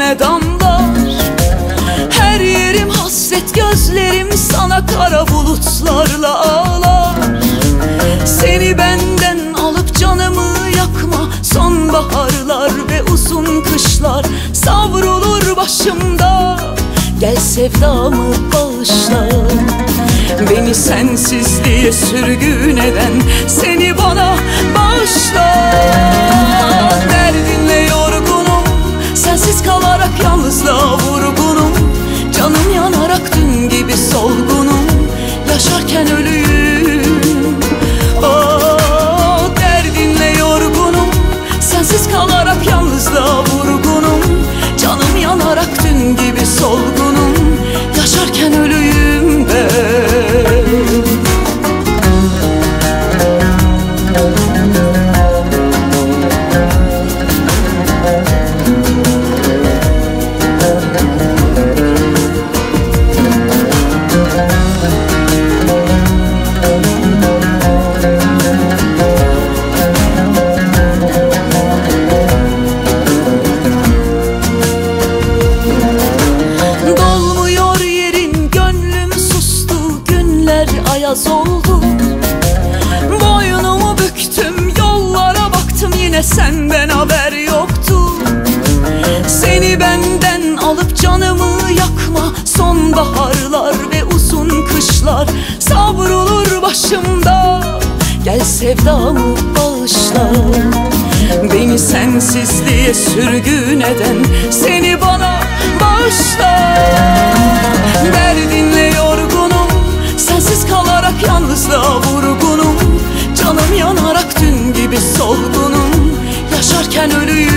yüreğime damlar. Her yerim hasret, gözlerim sana kara bulutlarla ağlar. Seni benden alıp canımı yakma, sonbaharlar ve uzun kışlar savrulur başımda. Gel sevdamı bağışla, beni sensizliğe sürgün eden seni bana bağışla. Derdinle yorgunum, sensiz kalarak yalnızlığa vurgunum. Canım yanarak dün gibi solgunum, yaşarken ölüyüm. Oh, derdinle yorgunum, sensiz kalarak yalnızlığa vurgunum. Canım yanarak dün gibi solgunum, yaşarken ölüyüm ben. Ayaz oldu, boynumu büktüm, yollara baktım, yine senden haber yoktu. Seni benden alıp canımı yakma, sonbaharlar ve uzun kışlar savrulur başımda. Gel sevdamı bağışla, beni sensizliğe sürgün eden seni bana bağışla. Derdinle yorgunum, sensiz kalarak yalnızlığa vurgunum. Canım yanarak dün gibi solgunum, yaşarken ölüyüm.